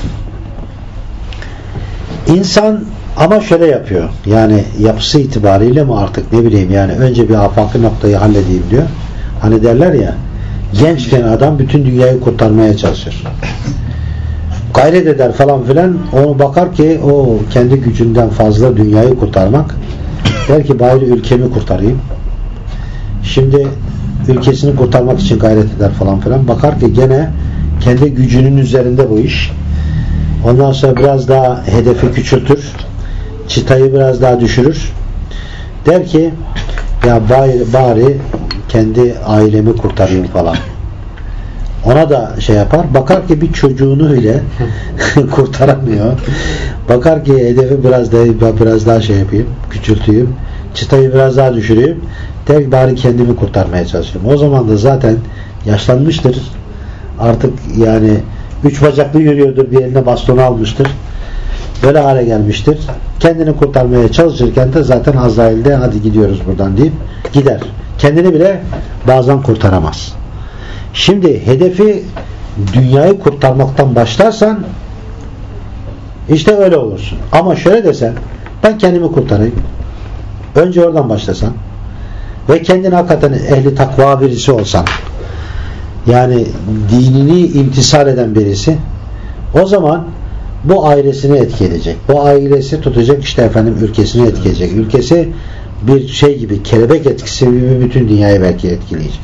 insan ama şöyle yapıyor. Yani yapısı itibariyle mi artık ne bileyim yani önce bir afaki noktayı halledeyim diyor. Hani derler ya gençken adam bütün dünyayı kurtarmaya çalışır. Gayret eder falan filan. Onu bakar ki o kendi gücünden fazla dünyayı kurtarmak. Der ki bari ülkemi kurtarayım. Şimdi ülkesini kurtarmak için gayret eder falan filan. Bakar ki gene kendi gücünün üzerinde bu iş. Ondan sonra biraz daha hedefi küçültür. Çıtayı biraz daha düşürür. Der ki ya bari kendi ailemi kurtarayım falan. Ona da şey yapar. Bakar ki bir çocuğunu bile kurtaramıyor. Bakar ki hedefi biraz daha şey yapayım, küçülteyim. Çıtayı biraz daha düşüreyim. Der ki bari kendimi kurtarmaya çalışayım. O zaman da zaten yaşlanmıştır. Artık yani 3 bacaklı yürüyordur. Bir eline bastonu almıştır. Böyle hale gelmiştir. Kendini kurtarmaya çalışırken de zaten Azrail'de hadi gidiyoruz buradan deyip gider. Kendini bile bazen kurtaramaz. Şimdi hedefi dünyayı kurtarmaktan başlarsan işte öyle olursun. Ama şöyle desen ben kendimi kurtarayım. Önce oradan başlasan ve kendini hakikaten ehli takva birisi olsan yani dinini imtisal eden birisi o zaman bu ailesini etki edecek. Bu ailesi tutacak işte efendim ülkesini etkileyecek. Ülkesi bir şey gibi kelebek etkisi gibi bütün dünyayı belki etkileyecek.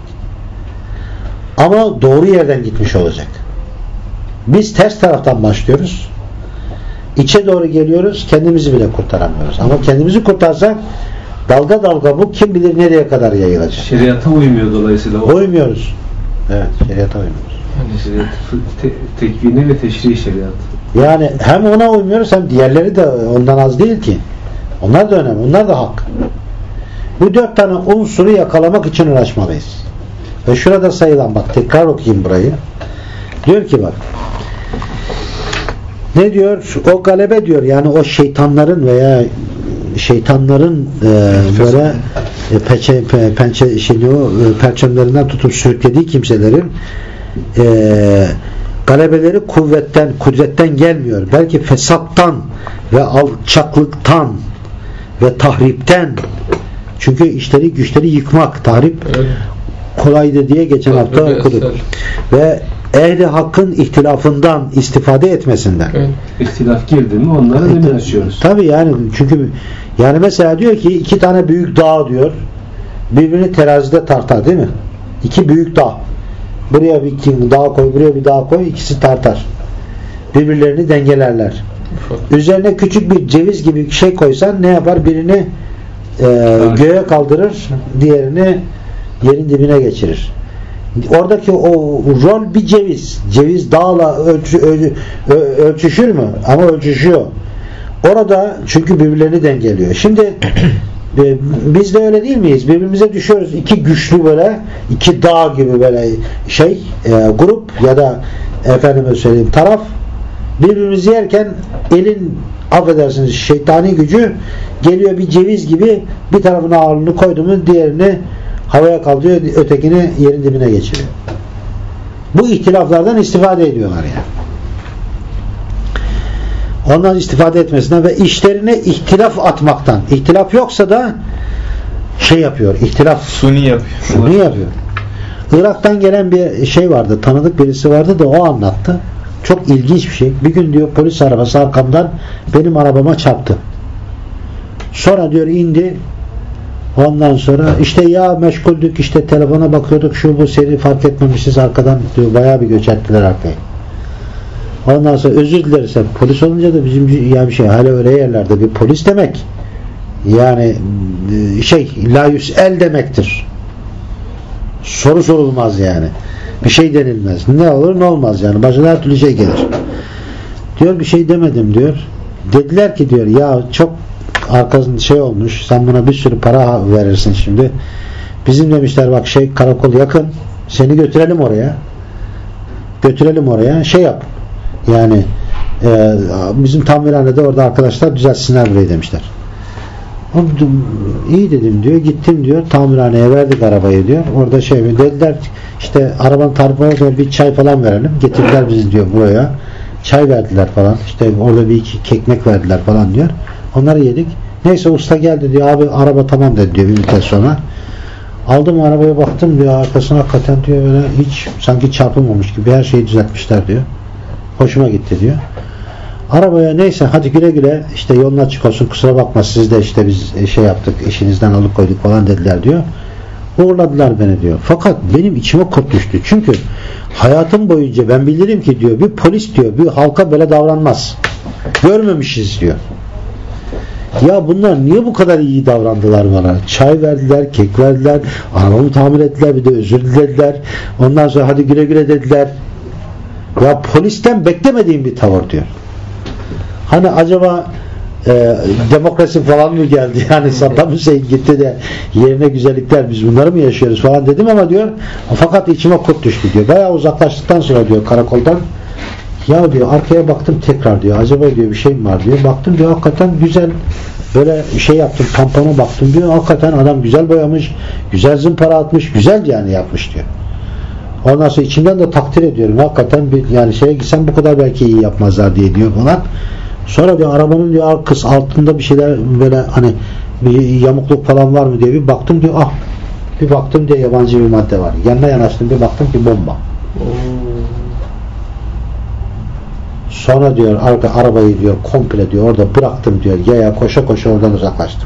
Ama doğru yerden gitmiş olacak. Biz ters taraftan başlıyoruz. İçe doğru geliyoruz. Kendimizi bile kurtaramıyoruz. Ama kendimizi kurtarsak dalga dalga bu kim bilir nereye kadar yayılacak. Şeriata uymuyor dolayısıyla. Uymuyoruz. Evet. Şeriata uymuyoruz. Şeriat, tekvini ve teşri şeriat. Yani hem ona uymuyoruz hem diğerleri de ondan az değil ki. Onlar da önemli. Onlar da hak. Bu 4 tane unsuru yakalamak için uğraşmalıyız. Ve şurada sayılan bak tekrar okuyayım burayı. Diyor ki bak ne diyor? O galebe diyor yani o şeytanların veya şeytanların böyle perçemlerinden tutup sürüklediği kimselerin galebeleri kudretten gelmiyor. Belki fesattan ve alçaklıktan ve tahripten. Çünkü işleri güçleri yıkmak, tahrip kolaydı diye geçen hafta okuduk. Ve ehli hakkın ihtilafından istifade etmesinden. İhtilaf girdi mi onlara zemin açıyoruz. Tabii yani çünkü yani mesela diyor ki 2 tane büyük dağ diyor birbirini terazide tartar değil mi? 2 büyük dağ. Buraya bir dağ koy, buraya bir dağ koy, ikisi tartar. Birbirlerini dengelerler. Üzerine küçük bir ceviz gibi bir şey koysan ne yapar? Birini göğe kaldırır, diğerini yerin dibine geçirir. Oradaki o rol bir ceviz. Ceviz dağla ölçüşür mü? Ama ölçüşüyor. Orada çünkü birbirlerini dengeliyor. Şimdi biz de öyle değil miyiz? Birbirimize düşüyoruz. 2 güçlü böyle 2 dağ gibi böyle grup ya da efendime söyleyeyim taraf birbirimizi yerken elin affedersiniz şeytani gücü geliyor bir ceviz gibi bir tarafına ağırlığını koydu mu diğerini havaya kaldırıyor, ötekini yerin dibine geçiriyor. Bu ihtilaflardan istifade ediyorlar yani. Ondan istifade etmesinden ve işlerine ihtilaf atmaktan. İhtilaf yoksa da şey yapıyor. İhtilaf suni yapıyor. Irak'tan gelen bir şey vardı. Tanıdık birisi vardı da o anlattı. Çok ilginç bir şey. Bir gün diyor polis arabası arkamdan benim arabama çarptı. Sonra diyor indi. Ondan sonra işte ya meşguldük işte telefona bakıyorduk şu bu seni fark etmemişiz arkadan diyor bayağı bir göç ettiler arkaya. Ondan sonra özür dileriz. Polis olunca da bizim ya bir şey hala öyle yerlerde bir polis demek yani la yüs'el demektir. Soru sorulmaz yani. Bir şey denilmez. Ne olur ne olmaz yani. Başına her türlü şey gelir. Diyor bir şey demedim diyor. Dediler ki diyor ya çok arkasında şey olmuş sen buna bir sürü para verirsin şimdi. Bizim demişler bak karakol yakın. Seni götürelim oraya. Şey yap. Yani Bizim tamirhanede orada arkadaşlar düzeltsinler burayı demişler. İyi dedim diyor. Gittim diyor. Tamirhaneye verdik arabayı diyor. Orada dediler işte arabanın tarifine bir çay falan verelim. Getirdiler bizi diyor buraya. Çay verdiler falan. İşte orada bir iki kekmek verdiler falan diyor. Onları yedik. Neyse usta geldi diyor. Abi araba tamam dedi diyor bir müddet sonra. Aldım arabaya baktım diyor. Arkasına hakikaten diyor böyle hiç sanki çarpılmamış gibi her şeyi düzeltmişler diyor. Hoşuma gitti diyor. Arabaya neyse hadi güle güle işte yolun açık olsun kusura bakma siz de işte biz yaptık işinizden alıkoyduk falan dediler diyor. Uğurladılar beni diyor. Fakat benim içime kurt düştü. Çünkü hayatım boyunca ben bilirim ki diyor bir polis diyor bir halka böyle davranmaz. Görmemişiz diyor. Ya bunlar niye bu kadar iyi davrandılar bana? Çay verdiler, kek verdiler, arabamı tamir ettiler, bir de özür dilediler. Ondan sonra hadi güle güle dediler. Ya polisten beklemediğim bir tavır diyor. Hani acaba demokrasi falan mı geldi? Yani Saddam Hüseyin gitti de yerine güzellikler biz bunları mı yaşıyoruz falan dedim ama diyor fakat içime kurt düştü diyor. Bayağı uzaklaştıktan sonra diyor karakoldan ya diyor arkaya baktım tekrar diyor acaba diyor bir şey mi var diyor. Baktım diyor hakikaten güzel böyle yaptım tampona baktım diyor hakikaten adam güzel boyamış, güzel zımpara atmış, güzel yani yapmış diyor. Ondan sonra içimden de takdir ediyorum. Hakikaten bir yani gitsem bu kadar belki iyi yapmazlar diye diyor falan. Sonra diyor arabanın diyor arkası altında bir şeyler böyle hani bir yamukluk falan var mı diye bir baktım diyor bir baktım diye yabancı bir madde var. Yanına yanaştım bir baktım ki bomba. Sonra diyor arabayı diyor komple diyor orada bıraktım diyor yaya koşa koşa oradan uzaklaştım.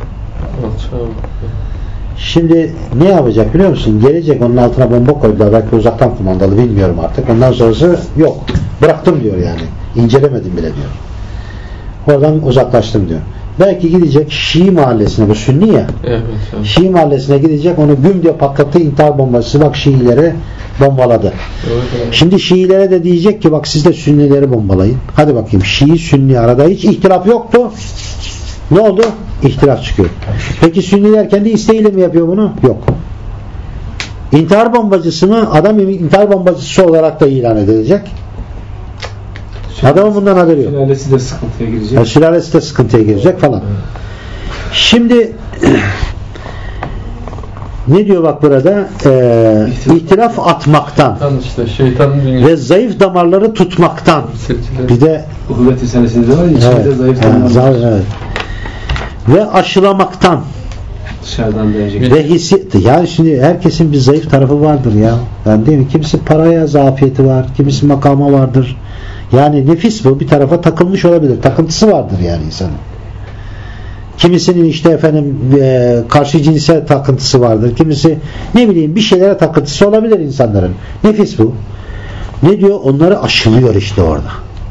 Şimdi ne yapacak biliyor musun? Gelecek onun altına bomba koydular. Belki uzaktan kumandalı bilmiyorum artık. Ondan sonrası yok. Bıraktım diyor yani. İncelemedim bile diyor. Oradan uzaklaştım diyor. Belki gidecek Şii mahallesine bu Sünni ya. Evet. Şii mahallesine gidecek onu güm diye patlattı intihar bombası. Bak Şiileri bombaladı. Evet. Şimdi Şiilere de diyecek ki bak siz de Sünnileri bombalayın. Hadi bakayım Şii Sünni arada hiç ihtilaf yoktu. Ne oldu? İhtilaf çıkıyor. Peki Sünniler kendi isteğiyle mi yapıyor bunu? Yok. İntihar bombacısını adam intihar bombacısı olarak da ilan edilecek. Adamın bundan haberi yok. Sülalesi de sıkıntıya girecek. Sülalesi de sıkıntıya girecek falan. Şimdi ne diyor bak burada? İhtilaf atmaktan ve zayıf damarları tutmaktan. Bir de Uhuvvet-i senesinde var ya içinde zayıf damarlar. Evet. Ve aşılamaktan dışarıdan ve yani şimdi herkesin bir zayıf tarafı vardır ya. Yani değil mi? Kimisi paraya zafiyeti var, kimisi makama vardır. Yani nefis bu bir tarafa takılmış olabilir. Takıntısı vardır yani insanın. Kimisinin karşı cinse takıntısı vardır. Kimisi bir şeylere takıntısı olabilir insanların. Nefis bu. Ne diyor? Onları aşılıyor işte orada.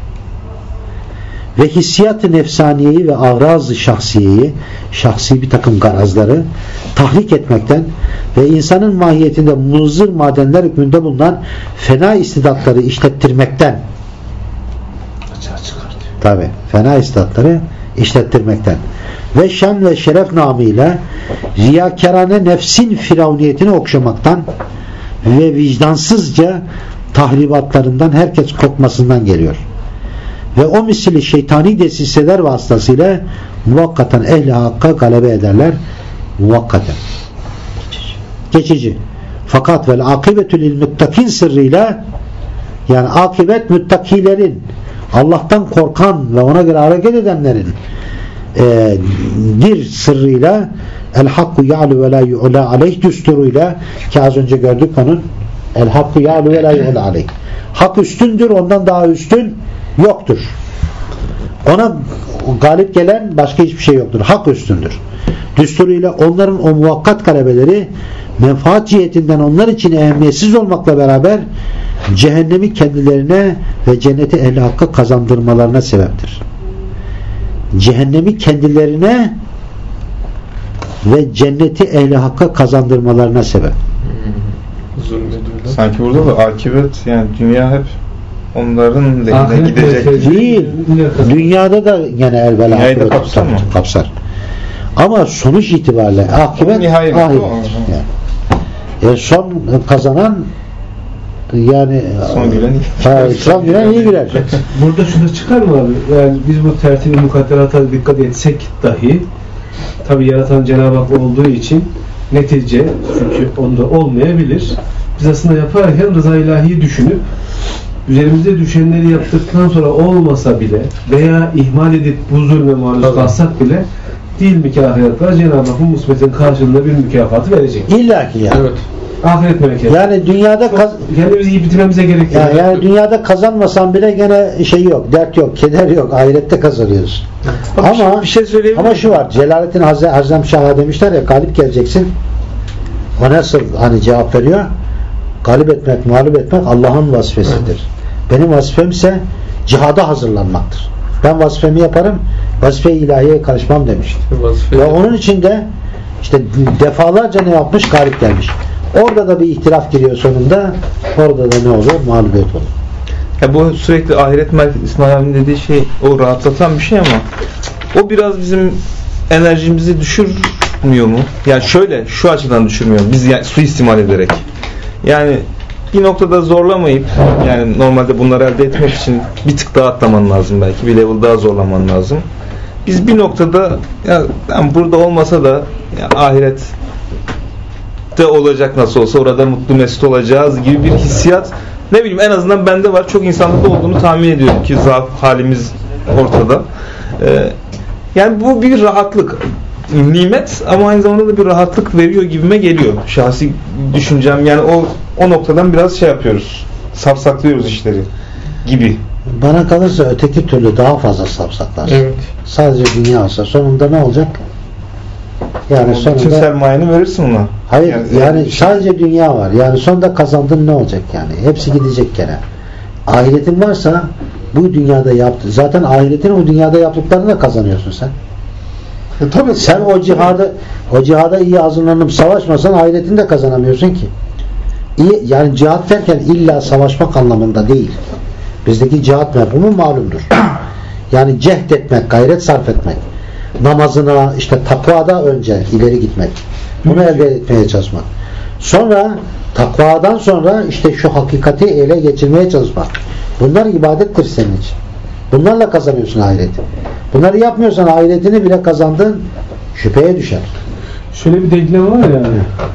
Ve hissiyat-ı nefsaniyeyi ve avraz-ı şahsiyeyi, şahsi bir takım garazları tahrik etmekten ve insanın mahiyetinde muzır madenler hükmünde bulunan fena istidatları işlettirmekten tabi fena istidatları işlettirmekten ve şan ve şeref namıyla riyakarane nefsin firavniyetini okşamaktan ve vicdansızca tahribatlarından herkes korkmasından geliyor. Ve o misli şeytani desiseler vasıtasıyla muvakkaten ehli hakka galebe ederler. Muvakkaten. Geçici. Fakat vel akibetü lil muttakin sırrıyla yani akibet müttakilerin Allah'tan korkan ve ona göre hareket edenlerin bir sırrıyla el hakku ya'lu ve la yu'la aleyh düsturuyla ki az önce gördük onun el hakku ya'lu ve la yu'la aleyh. Hak üstündür, ondan daha üstün yoktur. Ona galip gelen başka hiçbir şey yoktur. Hak üstündür. Düsturuyla onların o muvakkat galebeleri menfaat cihetinden onlar için ehemmiyetsiz olmakla beraber cehennemi kendilerine ve cenneti ehli hakka kazandırmalarına sebeptir. Cehennemi kendilerine ve cenneti ehli hakka kazandırmalarına sebep. Sanki burada da akibet yani dünya hep onların lehine gidecek. Değil. Dünyada da gene elbette akibet kapsar. Ama sonuç itibariyle akibet ahiret. Yani son kazanan Yani son gülen son gülen iyi güler. Burada şurada çıkar mı abi? Yani biz bu tertib-i mukadderata dikkat etsek dahi tabi yaratan Cenab-ı Hak olduğu için netice çünkü onda olmayabilir. Biz aslında yaparken rıza ilahiyi düşünüp üzerimize düşenleri yaptıktan sonra olmasa bile veya ihmal edip bu zulme maruz kalsak bile değil mi ki ahiret var? Cenab-ı Hak bu musbetin karşılığında bir mükafatı verecek. İlla ki ya. Evet. Ahiret meleketi. Yani dünyada kendimizi iyi bitirmemize gerek yok. yani dünyada kazanmasan bile gene şey yok, dert yok, keder yok. Ahirette kazanıyorsun. Ama bir şey söyleyeyim. Ama şu var. Celalettin Hazremşah'a demişler ya, galip geleceksin. O nasıl hani cevap veriyor? Galip etmek, mağlup etmek Allah'ın vazifesidir. Benim vazifem ise cihada hazırlanmaktır. Ben vazifemi yaparım, vazife-i ilahiye karışmam demişti. Ve onun için de işte defalarca ne yapmış? Galip gelmiş. Orada da bir ihtilaf giriyor sonunda. Orada da ne olur? Mağlubiyet olur. Ya bu sürekli ahiret merkezi İsmail abinin dediği şey o rahatlatan bir şey ama o biraz bizim enerjimizi düşürmüyor mu? Yani şöyle şu açıdan düşürmüyor. Biz yani suistimal ederek. Yani bir noktada zorlamayıp yani normalde bunları elde etmek için bir tık daha atlaman lazım belki. Bir level daha zorlaman lazım. Biz bir noktada ya yani burada olmasa da ya ahiret de olacak nasıl olsa orada mutlu mesut olacağız gibi bir hissiyat ne bileyim en azından bende var. Çok insanda da olduğunu tahmin ediyorum ki zaaf halimiz ortada. Yani bu bir rahatlık. Nimet ama aynı zamanda da bir rahatlık veriyor gibime geliyor. Şahsi düşüncem yani o noktadan biraz şey yapıyoruz. Sapsaklıyoruz işleri gibi. Bana kalırsa öteki türlü daha fazla sapsaklar. Evet. Sadece dünya olsa sonunda ne olacak? Yani sonunda bütün sermayeni verirsin ona. Hayır yani sadece dünya var. Yani sonunda kazandın ne olacak yani? Hepsi gidecek gene. Ahiretin varsa bu dünyada yaptı. Zaten ahiretin o dünyada yaptıklarını da kazanıyorsun sen. Tabii. Sen o cihada iyi hazırlanıp savaşmasan ahiretini de kazanamıyorsun ki. İyi, yani cihat derken illa savaşmak anlamında değil. Bizdeki cihat mefhumu malumdur. Yani cehd etmek, gayret sarf etmek. Namazına, işte takvada önce ileri gitmek. Bunu elde etmeye çalışmak. Sonra takvadan sonra işte şu hakikati ele geçirmeye çalışmak. Bunlar ibadettir senin için. Bunlarla kazanıyorsun ahireti. Bunları yapmıyorsan ahiretini bile kazandın şüpheye düşer. Şöyle bir denklem var ya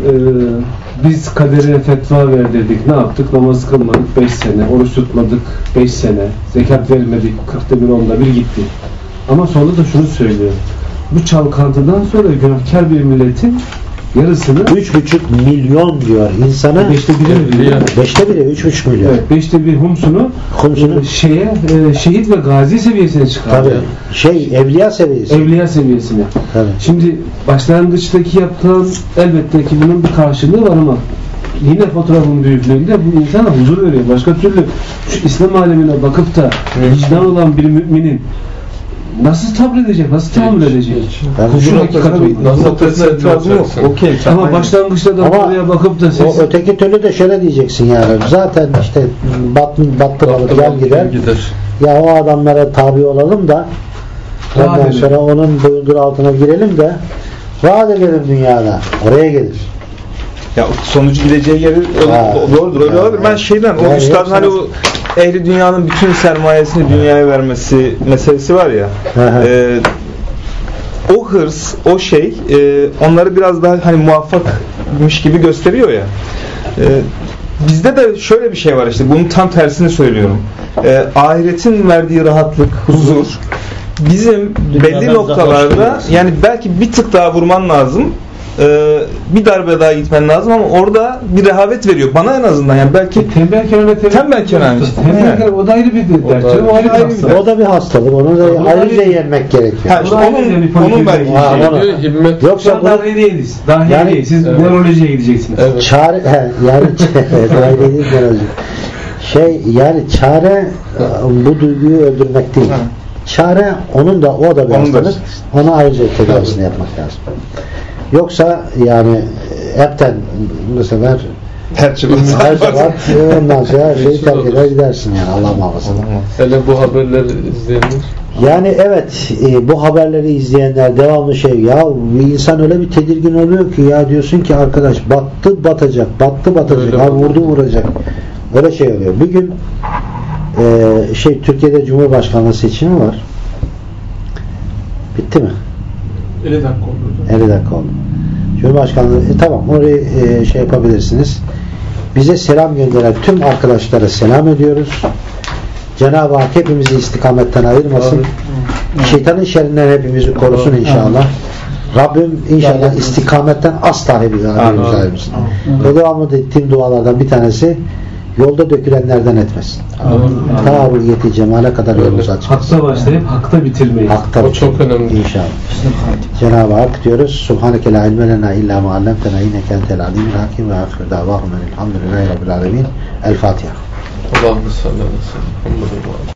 biz kadere fetva verdirdik, ne yaptık? Namaz kılmadık 5 sene, oruç tutmadık 5 sene, zekat vermedik 40'ta bir 10'da bir gitti. Ama sonra da şunu söylüyor. Bu çalkantıdan sonra günahkar bir milletin yarısını 3,5 milyon diyor insanı. 5'te 1'i mi? 5'te 1'i 3,5 milyon. Evet, 5'te 1 humsunu şehit ve gazi seviyesine çıkardı. Tabii. Evliya seviyesi. Evliya seviyesine. Tabii. Şimdi başlangıçtaki yaptığın elbette ki bunun bir karşılığı var ama yine fotoğrafın büyüklüğünde bu insana huzur veriyor. Başka türlü şu İslam alemine bakıp da vicdan olan bir müminin nasıl sabredecek, nasıl tahammül edecek? Şu noktasına itirazım yok. Okey. Ama başlangıçta da oraya bakıp da o öteki türlü de şöyle diyeceksin yani. Zaten işte battı balık gel gider. Ya o adamlara tabi olalım da ondan sonra onun boyundur altına girelim de vaat edelim dünyada. Oraya gelir. Ya sonucu gideceği yeri doğrudur. Öyle olabilir. Ben şeyden o üstadın hani o ehli dünyanın bütün sermayesini dünyaya vermesi meselesi var ya. O hırs, o şey onları biraz daha hani muvaffakmış gibi gösteriyor ya. Bizde de şöyle bir şey var işte. Bunun tam tersini söylüyorum. Ahiretin verdiği rahatlık, huzur bizim belli noktalarda yani belki bir tık daha vurman lazım. Bir darbe daha gitmen lazım ama orada bir rehavet veriyor. Bana en azından yani belki tembelken o da ayrı bir dert. O da bir hastalık. Onu da ayrıca yenmek gerekiyor. İşte onun belki yoksa dahi değiliz. Dahi değil. Siz nörolojiye gideceksiniz. Evet. Çare yani çare bu duyguyu öldürmek değil. Çare onun da o da bir hastalık. Ona ayrıca tedavisini yapmak lazım. Yoksa yani hepten bu sefer her şey ondan sonra her şeyi terk eder gidersin yani Allah muhafaza. Hele bu haberleri izleyenler. Yani evet bu haberleri izleyenler devamlı ya insan öyle bir tedirgin oluyor ki ya diyorsun ki arkadaş battı batacak abi vurdu vuracak. Öyle şey oluyor. Bir gün Türkiye'de Cumhurbaşkanlığı seçimi var. Bitti mi? 50 dakika oldu. 50 dakika oldu. Cumhurbaşkanlığı tamam orayı yapabilirsiniz. Bize selam gönderen tüm arkadaşlara selam ediyoruz. Cenab-ı Hak hepimizi istikametten ayırmasın. Şeytanın şerrinden hepimizi korusun inşallah. Rabbim inşallah istikametten asla hepimizi ayırmasın. Ve devamlı ettiğim dualardan bir tanesi yolda dökülenlerden etmesin. Ta ruhiyeti cemale kadar yolumuzu açmasın. Hakta başlayıp hakta bitirmeyi. O çok önemli. İnşallah. Cenab-ı Hak diyoruz. Subhaneke la ilme lena illa ma allamtena inneke entel alimul hakim ve ahir davahum elhamdülillahi rabbil alemin. El Fatiha. Allahümme salli ala seyyidina Muhammed.